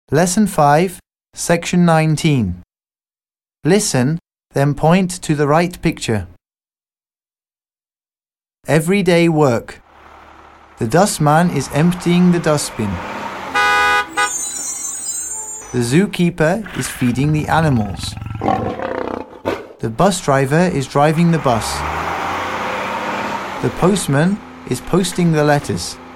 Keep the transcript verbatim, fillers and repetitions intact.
Lesson five, Section nineteen. Listen, then point to the right picture. Everyday work. The dustman is emptying the dustbin. The zookeeper is feeding the animals. The bus driver is driving the bus. The postman is posting the letters.